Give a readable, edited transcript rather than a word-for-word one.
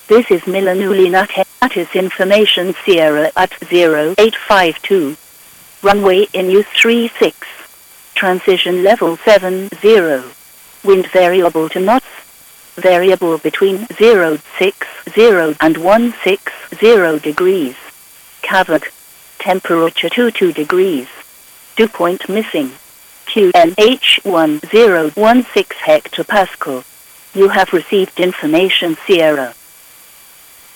This is Milanulina Status Information Sierra at 0852. Runway in use 36. Transition level 70. Wind variable to knots. Variable between 060 and 160 degrees. Cavite. Temperature 22 degrees. Dew point missing. QNH 1016 hectopascal. You have received information Sierra.